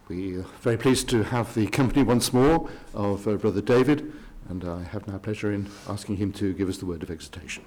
We are very pleased to have the company once more of Brother David, and I have now pleasure in asking him to give us the word of exhortation.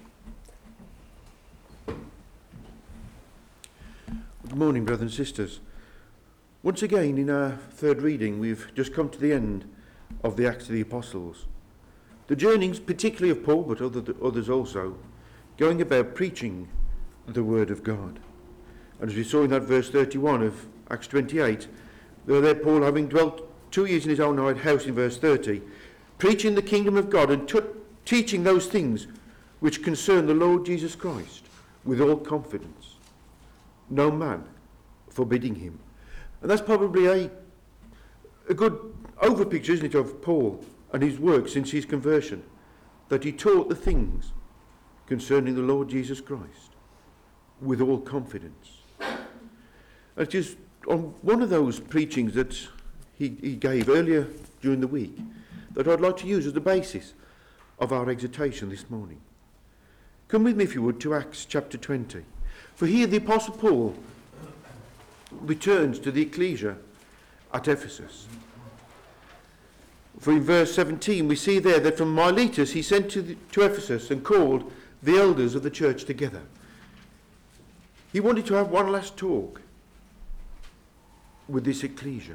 Good morning, brothers and sisters. Once again, in our third reading, we've just come to the end of the Acts of the Apostles. The journeys, particularly of Paul, but others also, going about preaching the word of God. And as we saw in that verse 31 of Acts 28, there Paul, having dwelt 2 years in his own house in verse 30, preaching the kingdom of God and teaching those things which concern the Lord Jesus Christ with all confidence, no man forbidding him. And that's probably a good overpicture, isn't it, of Paul and his work since his conversion, that he taught the things concerning the Lord Jesus Christ with all confidence. And it is on one of those preachings that he gave earlier during the week that I'd like to use as the basis of our exhortation this morning. Come with me, if you would, to Acts chapter 20. For here the Apostle Paul returns to the ecclesia at Ephesus. For in verse 17 we see there that from Miletus he sent to Ephesus and called the elders of the church together. He wanted to have one last talk with this ecclesia.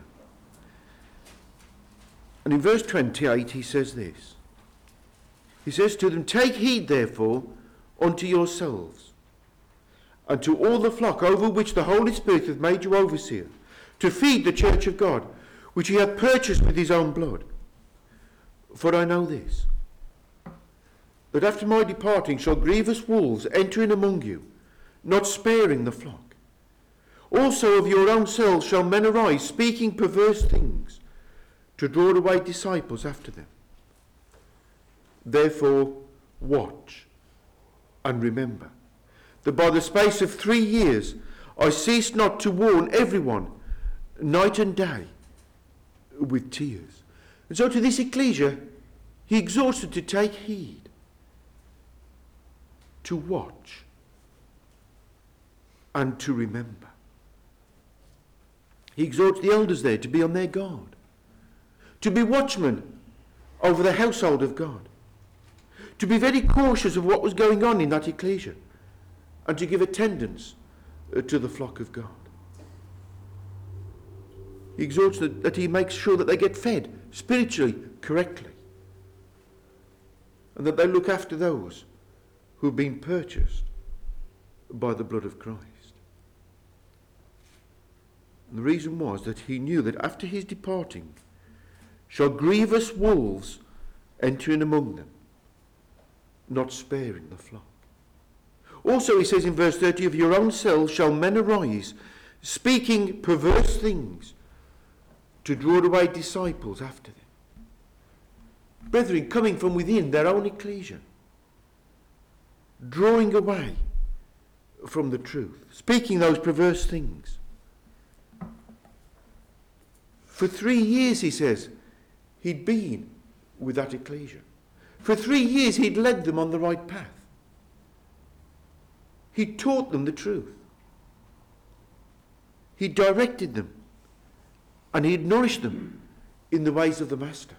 And in verse 28 he says this. He says to them, "Take heed therefore unto yourselves, and to all the flock over which the Holy Spirit hath made you overseer, to feed the church of God, which he hath purchased with his own blood. For I know this, that after my departing shall grievous wolves enter in among you, not sparing the flock. Also of your own selves shall men arise, speaking perverse things, to draw away disciples after them. Therefore watch and remember, that by the space of 3 years I ceased not to warn everyone, night and day, with tears." And so to this ecclesia, he exhorted to take heed, to watch, and to remember. He exhorts the elders there to be on their guard, to be watchmen over the household of God, to be very cautious of what was going on in that ecclesia, and to give attendance to the flock of God. He exhorts that he makes sure that they get fed spiritually correctly, and that they look after those who have been purchased by the blood of Christ. And the reason was that he knew that after his departing shall grievous wolves enter in among them, not sparing the flock. Also he says in verse 30, "Of your own selves shall men arise, speaking perverse things, to draw away disciples after them." Brethren, coming from within their own ecclesia, drawing away from the truth, speaking those perverse things. For 3 years, he says, he'd been with that ecclesia. For 3 years, he'd led them on the right path. He'd taught them the truth. He'd directed them. And he'd nourished them in the ways of the Master.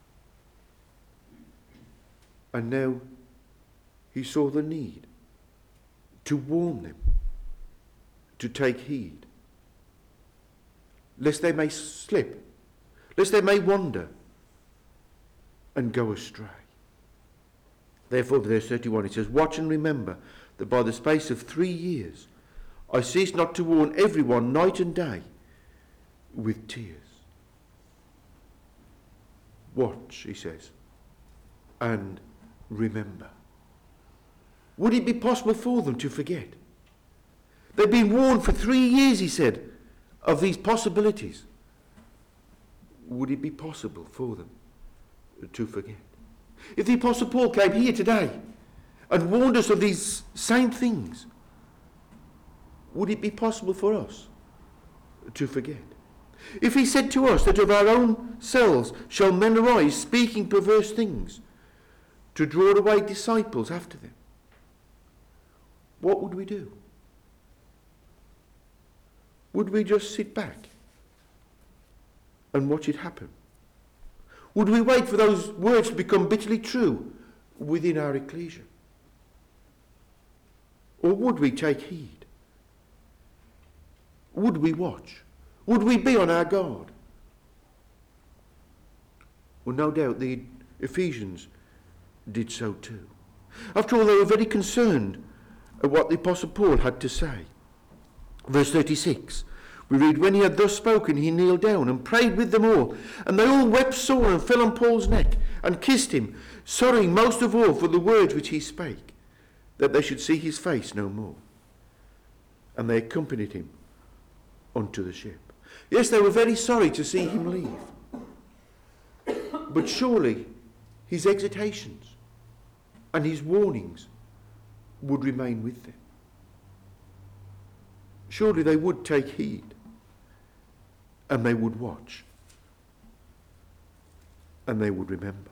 And now he saw the need to warn them, to take heed, lest they may slip, lest they may wander and go astray. Therefore, verse 31, it says, "Watch and remember that by the space of 3 years I ceased not to warn everyone night and day with tears." Watch, he says, and remember. Would it be possible for them to forget? They've been warned for 3 years, he said, of these possibilities. Would it be possible for them to forget? If the Apostle Paul came here today and warned us of these same things, would it be possible for us to forget? If he said to us that of our own selves shall men arise, speaking perverse things, to draw away disciples after them, what would we do? Would we just sit back and watch it happen? Would we wait for those words to become bitterly true within our ecclesia? Or would we take heed? Would we watch? Would we be on our guard? Well, no doubt the Ephesians did so too. After all, they were very concerned at what the Apostle Paul had to say. Verse 36, we read, when he had thus spoken, he kneeled down and prayed with them all, and they all wept sore and fell on Paul's neck and kissed him, sorrowing most of all for the words which he spake, that they should see his face no more. And they accompanied him unto the ship. Yes, they were very sorry to see him leave. But surely his exhortations and his warnings would remain with them. Surely they would take heed and they would watch and they would remember.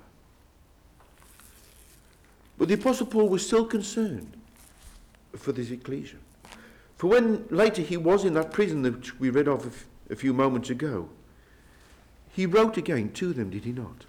But the Apostle Paul was still concerned for this ecclesia. For when later he was in that prison that we read of a few moments ago, he wrote again to them, did he not?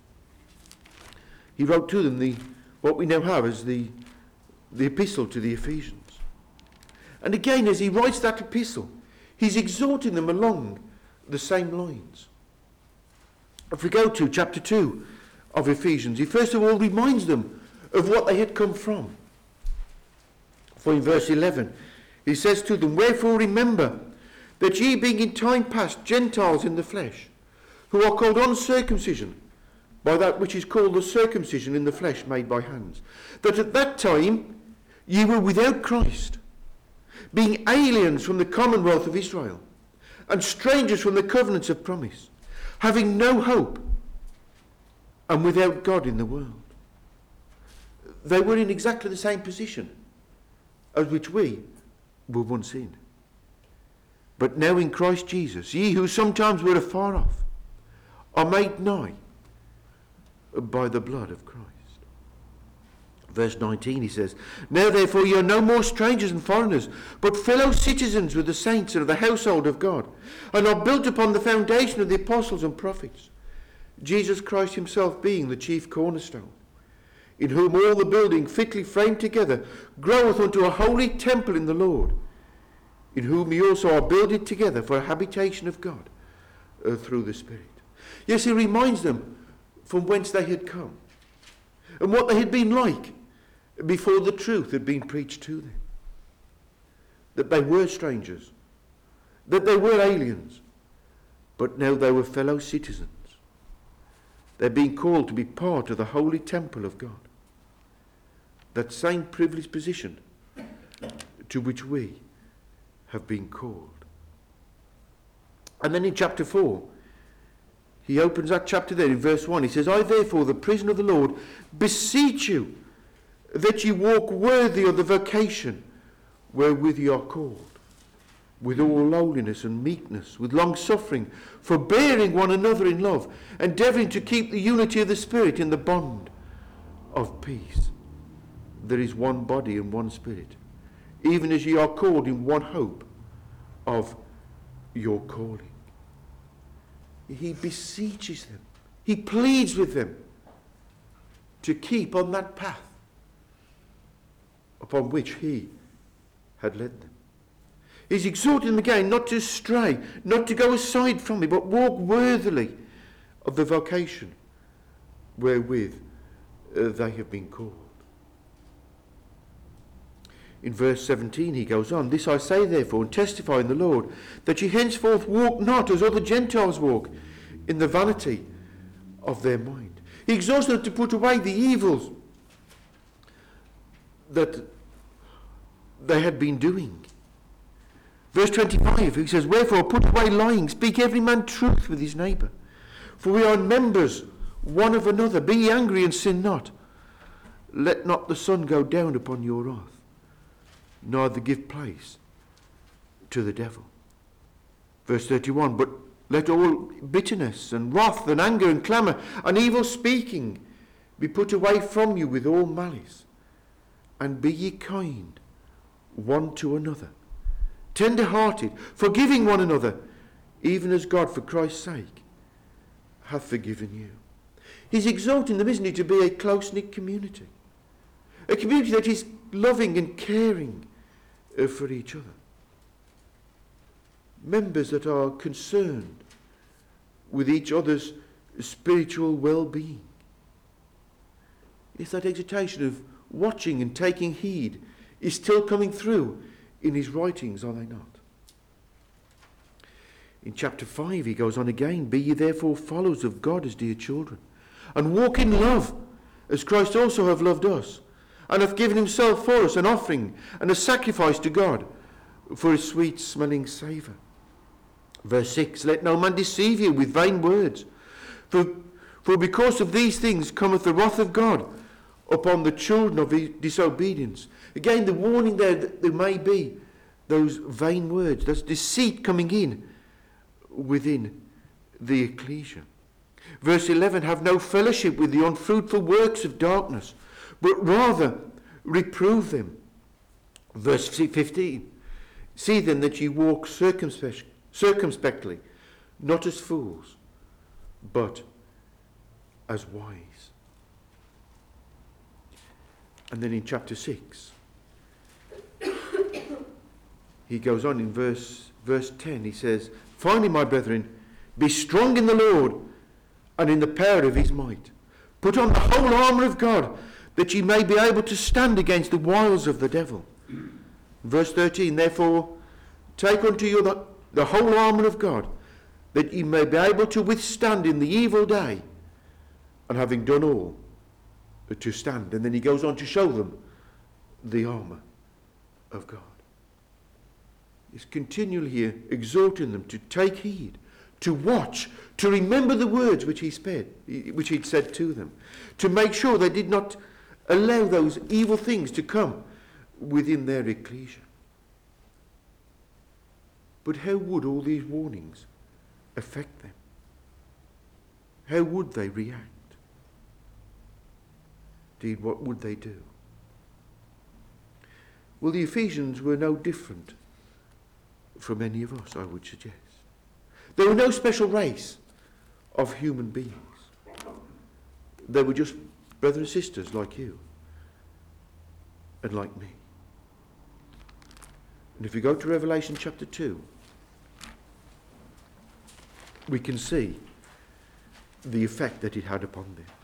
He wrote to them what we now have as the epistle to the Ephesians. And again, as he writes that epistle, he's exhorting them along the same lines. If we go to chapter 2 of Ephesians, he first of all reminds them of what they had come from. For in verse 11, he says to them, wherefore remember that ye being in time past Gentiles in the flesh, who are called uncircumcision, by that which is called the circumcision in the flesh made by hands, that at that time ye were without Christ, being aliens from the commonwealth of Israel, and strangers from the covenants of promise, having no hope, and without God in the world. They were in exactly the same position as which we were once in. But now in Christ Jesus, ye who sometimes were afar off, are made nigh by the blood of Christ. Verse 19 he says, now therefore ye are no more strangers and foreigners, but fellow citizens with the saints and of the household of God, and are built upon the foundation of the apostles and prophets, Jesus Christ himself being the chief cornerstone, in whom all the building fitly framed together groweth unto a holy temple in the Lord, in whom ye also are builded together for a habitation of God through the Spirit. Yes, he reminds them from whence they had come and what they had been like before the truth had been preached to them. That they were strangers, that they were aliens, but now they were fellow citizens. They're being called to be part of the holy temple of God. That same privileged position to which we have been called. And then in chapter 4, he opens that chapter there in verse 1. He says, I therefore, the prisoner of the Lord, beseech you that ye walk worthy of the vocation wherewith ye are called, with all lowliness and meekness, with long suffering, forbearing one another in love, endeavouring to keep the unity of the Spirit in the bond of peace. There is one body and one Spirit, even as ye are called in one hope of your calling. He beseeches them, he pleads with them to keep on that path upon which he had led them. He's exhorting them again not to stray, not to go aside from it, but walk worthily of the vocation wherewith they have been called. In verse 17 he goes on, this I say therefore, and testify in the Lord, that ye henceforth walk not as other Gentiles walk, in the vanity of their mind. He exhorts them to put away the evils that they had been doing. Verse 25, he says, wherefore put away lying, speak every man truth with his neighbour. For we are members one of another. Be ye angry and sin not. Let not the sun go down upon your wrath, neither give place to the devil. Verse 31, but let all bitterness and wrath and anger and clamour and evil speaking be put away from you with all malice. And be ye kind one to another, tender-hearted, forgiving one another, even as God for Christ's sake hath forgiven you. He's exalting them, isn't he, to be a close-knit community. A community that is loving and caring for each other. Members that are concerned with each other's spiritual well-being. It's that exhortation of watching and taking heed is still coming through in his writings, are they not? In chapter 5 he goes on again, be ye therefore followers of God as dear children, and walk in love, as Christ also hath loved us, and hath given himself for us an offering and a sacrifice to God for a sweet smelling savour. Verse 6, let no man deceive you with vain words, for because of these things cometh the wrath of God upon the children of disobedience. Again, the warning there that there may be those vain words, that's deceit coming in within the ecclesia. Verse 11, have no fellowship with the unfruitful works of darkness, but rather reprove them. Verse 15, see then that ye walk circumspectly, not as fools, but as wise. And then in chapter 6, he goes on in verse 10, he says, finally, my brethren, be strong in the Lord and in the power of his might. Put on the whole armour of God, that ye may be able to stand against the wiles of the devil. Verse 13, therefore, take unto you the whole armour of God, that ye may be able to withstand in the evil day, and having done all, to stand. And then he goes on to show them the armour of God. He's continually here exhorting them to take heed, to watch, to remember the words which he'd said to them, to make sure they did not allow those evil things to come within their ecclesia. But how would all these warnings affect them? How would they react? Indeed, what would they do? Well, the Ephesians were no different from any of us, I would suggest. They were no special race of human beings. They were just brothers and sisters like you and like me. And if we go to Revelation chapter 2, we can see the effect that it had upon them.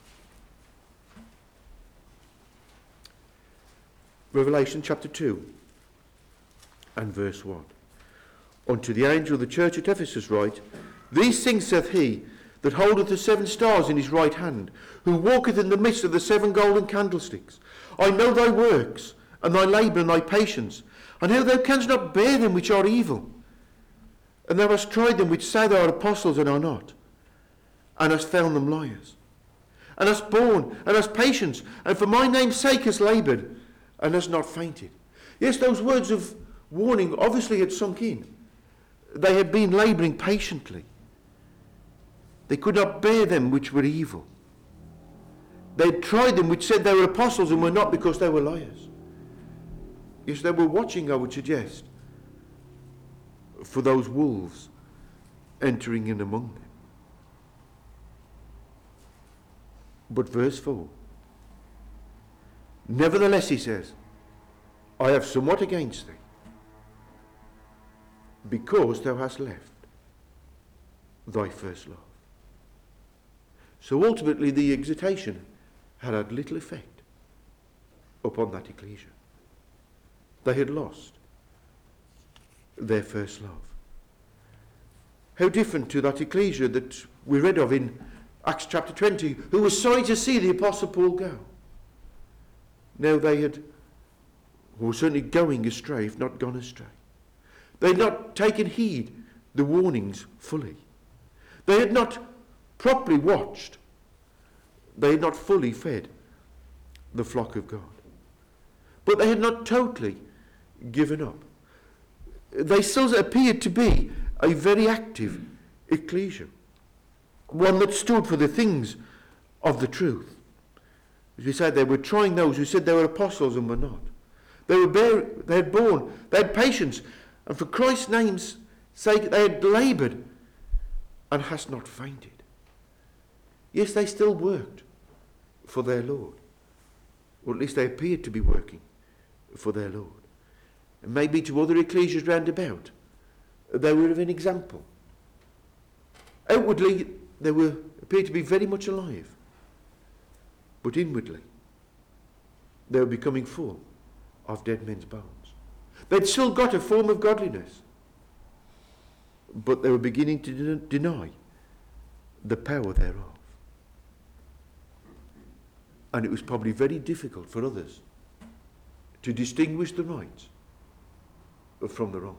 Revelation chapter 2 and verse 1. Unto the angel of the church at Ephesus write, these things saith he that holdeth the 7 stars in his right hand, who walketh in the midst of the 7 golden candlesticks. I know thy works, and thy labour, and thy patience, and how thou canst not bear them which are evil. And thou hast tried them which say they are apostles and are not, and hast found them liars. And hast borne, and hast patience, and for my name's sake hast laboured, and hast not fainted. Yes, those words of warning obviously had sunk in. They had been labouring patiently. They could not bear them which were evil. They had tried them which said they were apostles and were not, because they were liars. Yes, they were watching, I would suggest, for those wolves entering in among them. But verse 4, nevertheless, he says, I have somewhat against thee, because thou hast left thy first love. So ultimately the exhortation had little effect upon that ecclesia. They had lost their first love. How different to that ecclesia that we read of in Acts chapter 20, who was sorry to see the Apostle Paul go. Now they were certainly going astray, if not gone astray. They had not taken heed the warnings fully. They had not properly watched. They had not fully fed the flock of God. But they had not totally given up. They still appeared to be a very active ecclesia, one that stood for the things of the truth. As we said, they were trying those who said they were apostles and were not. They had borne, they had patience, and for Christ's name's sake they had laboured and hast not fainted. Yes, they still worked for their Lord. Or at least they appeared to be working for their Lord. And maybe to other ecclesias round about, they were of an example. Outwardly, they appeared to be very much alive. But inwardly, they were becoming full of dead men's bones. They'd still got a form of godliness, but they were beginning to deny the power thereof. And it was probably very difficult for others to distinguish the rights from the wrongs.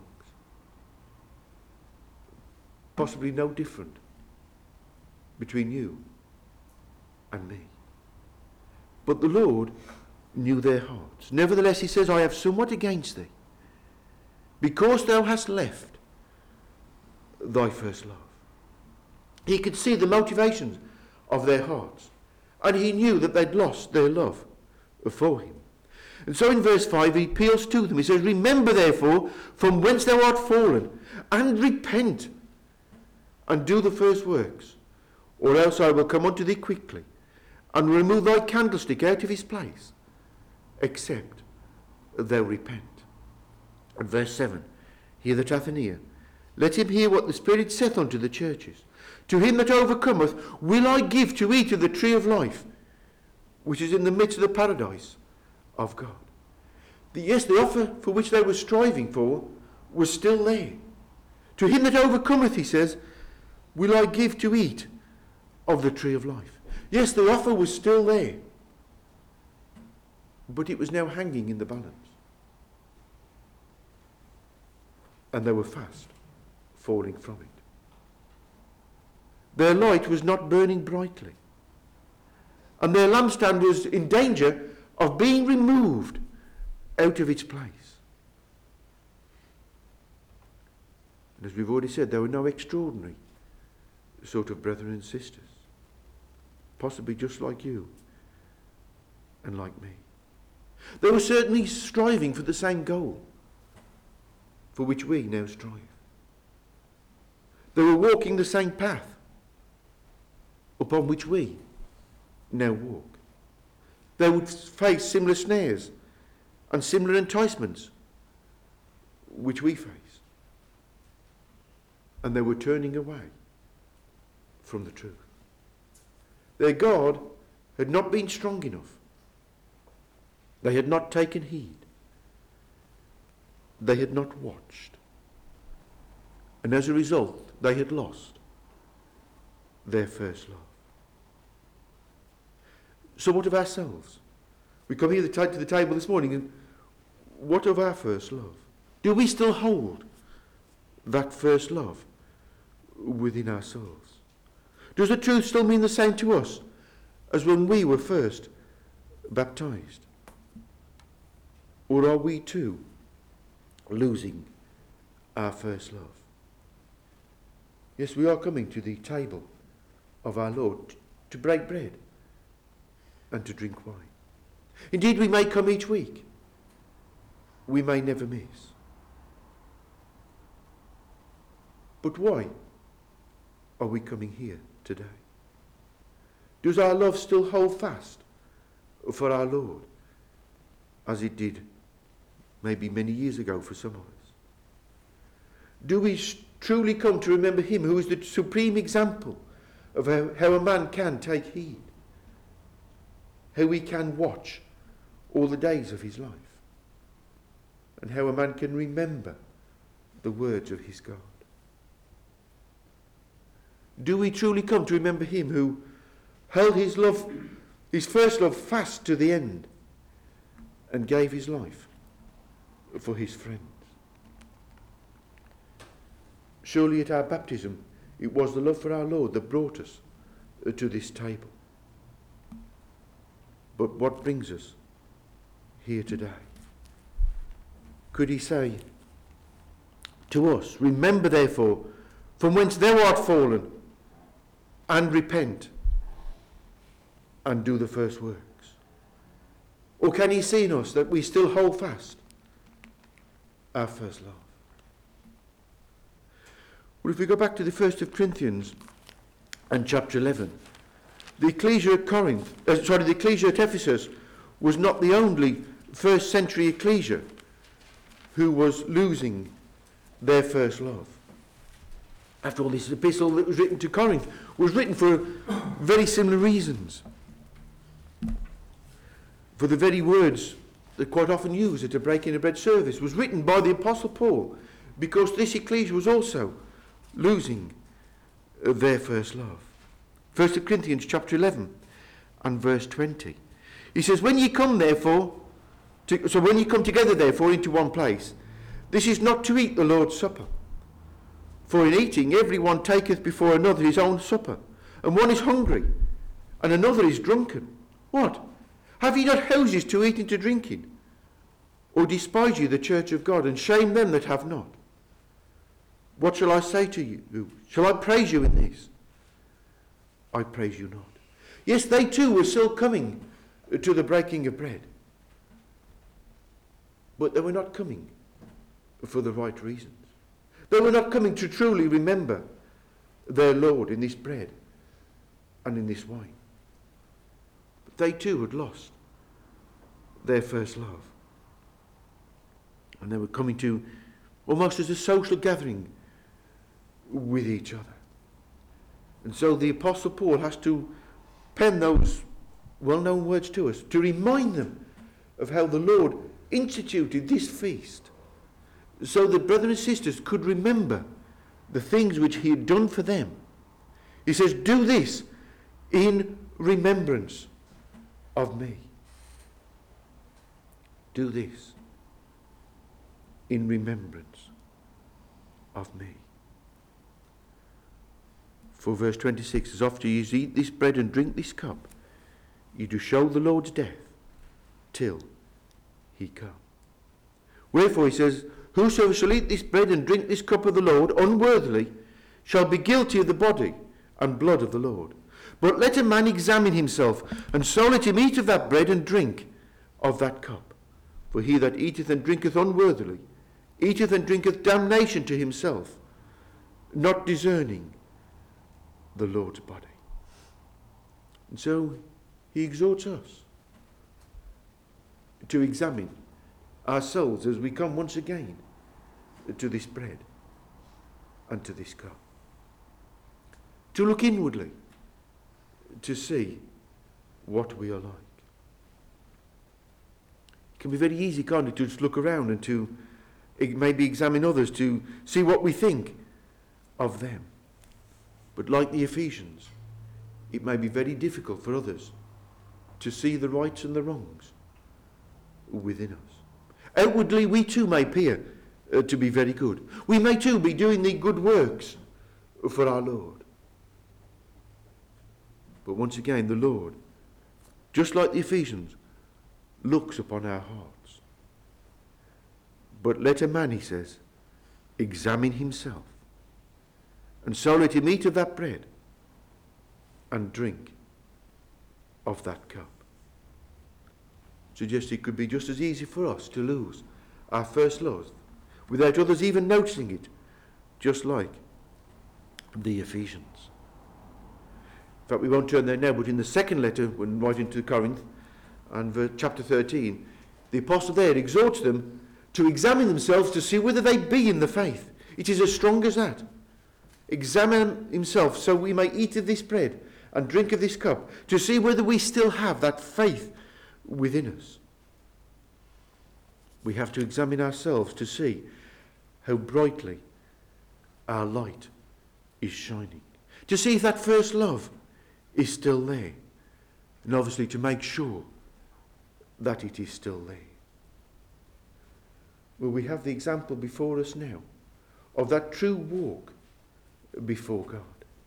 Possibly no different between you and me. But the Lord knew their hearts. Nevertheless, he says, I have somewhat against thee, because thou hast left thy first love. He could see the motivations of their hearts, and he knew that they'd lost their love for him. And so in verse 5 he appeals to them. He says, remember therefore from whence thou art fallen, and repent, and do the first works, or else I will come unto thee quickly, and remove thy candlestick out of his place, except thou repent. And verse 7, he that hath an ear, let him hear what the Spirit saith unto the churches. To him that overcometh will I give to eat of the tree of life, which is in the midst of the paradise of God. Yes, the offer for which they were striving for was still there. To him that overcometh, he says, will I give to eat of the tree of life. Yes, the offer was still there, but it was now hanging in the balance. And they were fast falling from it. Their light was not burning brightly, and their lampstand was in danger of being removed out of its place. And as we've already said, there were no extraordinary sort of brethren and sisters, possibly just like you and like me. They were certainly striving for the same goal for which we now strive. They were walking the same path upon which we now walk. They would face similar snares and similar enticements which we face. And they were turning away from the truth. Their God had not been strong enough. They had not taken heed. They had not watched. And as a result, they had lost their first love. So what of ourselves? We come here to the table this morning, and what of our first love? Do we still hold that first love within ourselves? Does the truth still mean the same to us as when we were first baptized? Or are we too losing our first love? Yes, we are coming to the table of our Lord to break bread and to drink wine. Indeed, we may come each week. We may never miss. But why are we coming here today? Does our love still hold fast for our Lord as it did maybe many years ago for some of us? Do we truly come to remember him who is the supreme example of how a man can take heed, how he can watch all the days of his life, and how a man can remember the words of his God? Do we truly come to remember him who held his love, his first love, fast to the end and gave his life for his friends? Surely at our baptism it was the love for our Lord that brought us to this table. But what brings us here today? Could he say to us, remember therefore from whence thou art fallen, and repent, and do the first works? Or can he see in us that we still hold fast our first love? Well, if we go back to the 1st of Corinthians and chapter 11, the ecclesia at the ecclesia at Ephesus was not the only first century ecclesia who was losing their first love. After all, this epistle that was written to Corinth was written for very similar reasons. For the very words that quite often used at a breaking of bread service was written by the Apostle Paul, because this ecclesia was also losing their first love. 1 Corinthians chapter 11 and verse 20. He says, when ye come together therefore into one place, this is not to eat the Lord's supper. For in eating every one taketh before another his own supper, and one is hungry, and another is drunken. What? Have ye not houses to eat and to drink in? Or despise ye the church of God, and shame them that have not? What shall I say to you? Shall I praise you in this? I praise you not. Yes, they too were still coming to the breaking of bread. But they were not coming for the right reasons. They were not coming to truly remember their Lord in this bread and in this wine. But they too had lost their first love. And they were coming to almost as a social gathering with each other. And so the Apostle Paul has to pen those well-known words to us to remind them of how the Lord instituted this feast, so that brothers and sisters could remember the things which he had done for them. He says, do this in remembrance of me. Do this in remembrance of me. For verse 26, as often as ye eat this bread and drink this cup, ye do show the Lord's death till he come. Wherefore he says, whosoever shall eat this bread and drink this cup of the Lord unworthily shall be guilty of the body and blood of the Lord. But let a man examine himself, and so let him eat of that bread and drink of that cup. For he that eateth and drinketh unworthily eateth and drinketh damnation to himself, not discerning the Lord's body. And so he exhorts us to examine ourselves as we come once again to this bread and to this cup. To look inwardly, to see what we are like. It can be very easy, can't it, to just look around and to maybe examine others, to see what we think of them. But like the Ephesians, it may be very difficult for others to see the rights and the wrongs within us. Outwardly, we too may appear to be very good. We may too be doing the good works for our Lord. But once again, the Lord, just like the Ephesians, looks upon our hearts. But let a man, he says, examine himself, and so let him eat of that bread and drink of that cup. Suggest it could be just as easy for us to lose our first love without others even noticing it, just like the Ephesians. In fact, we won't turn there now, but in the second letter, when writing to Corinth, and chapter 13, the apostle there exhorts them to examine themselves to see whether they be in the faith. It is as strong as that. Examine himself so we may eat of this bread and drink of this cup, to see whether we still have that faith within us. We have to examine ourselves to see how brightly our light is shining, to see if that first love is still there, and obviously to make sure that it is still there. Well, we have the example before us now of that true walk before God.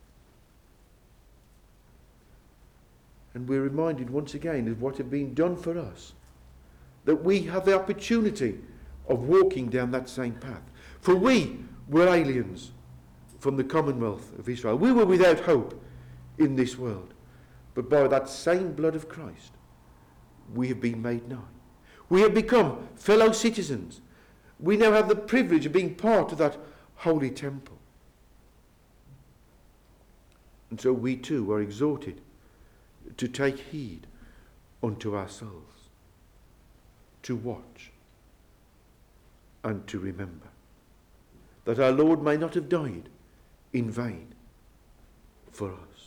And we're reminded once again of what had been done for us, that we have the opportunity of walking down that same path. For we were aliens from the commonwealth of Israel. We were without hope in this world. But by that same blood of Christ, we have been made nigh. We have become fellow citizens. We now have the privilege of being part of that holy temple. And so we too are exhorted to take heed unto ourselves, to watch and to remember, that our Lord may not have died in vain for us.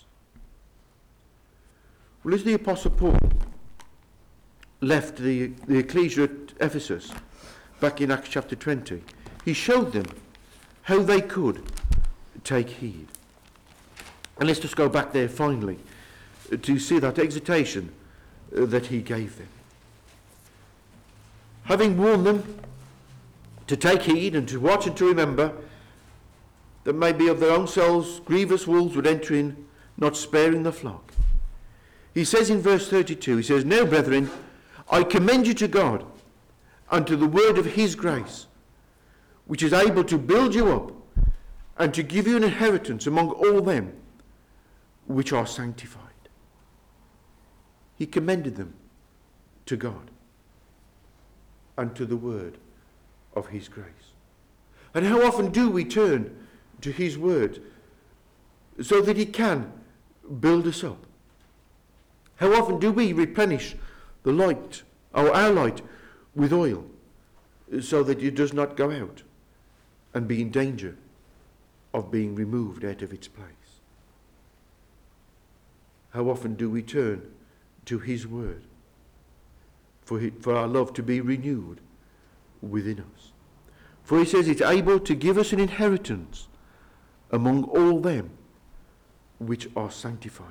Well, as the Apostle Paul left the ecclesia at Ephesus back in Acts chapter 20, he showed them how they could take heed. And let's just go back there finally to see that exhortation that he gave them. Having warned them to take heed and to watch and to remember, that maybe of their own selves grievous wolves would enter in, not sparing the flock. He says in verse 32, he says, "Now, brethren, I commend you to God and to the word of his grace, which is able to build you up and to give you an inheritance among all them which are sanctified." He commended them to God and to the word of his grace. And how often do we turn to his word so that he can build us up? How often do we replenish the light, or our light, with oil so that it does not go out and be in danger of being removed out of its place? How often do we turn to his word for our love to be renewed within us? For he says it's able to give us an inheritance among all them which are sanctified.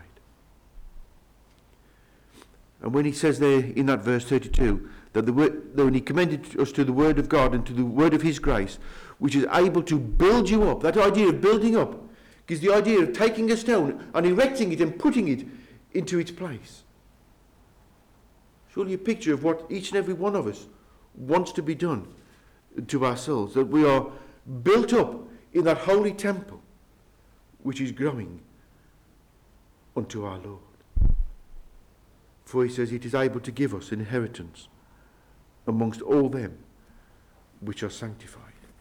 And when he says there in that verse 32 that when he commended us to the word of God and to the word of his grace, which is able to build you up, that idea of building up gives the idea of taking a stone and erecting it and putting it into its place. Surely a picture of what each and every one of us wants to be done to ourselves, that we are built up in that holy temple which is growing unto our Lord. For he says it is able to give us an inheritance amongst all them which are sanctified.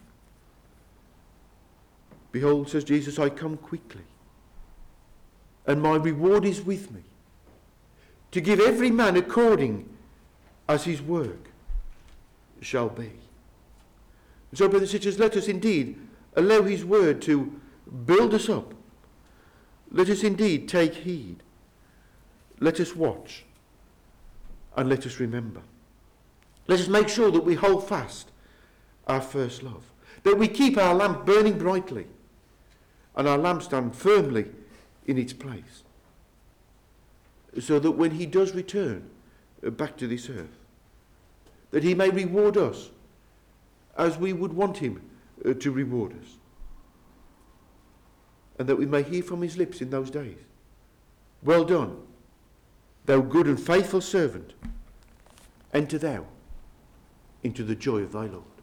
Behold, says Jesus, I come quickly, and my reward is with me, to give every man according as his work shall be. So, brothers and sisters, let us indeed allow his word to build us up. Let us indeed take heed. Let us watch. And let us remember. Let us make sure that we hold fast our first love. That we keep our lamp burning brightly and our lampstand firmly in its place. So that when he does return back to this earth, that he may reward us as we would want him to reward us. And that we may hear from his lips in those days, "Well done, thou good and faithful servant, enter thou into the joy of thy Lord."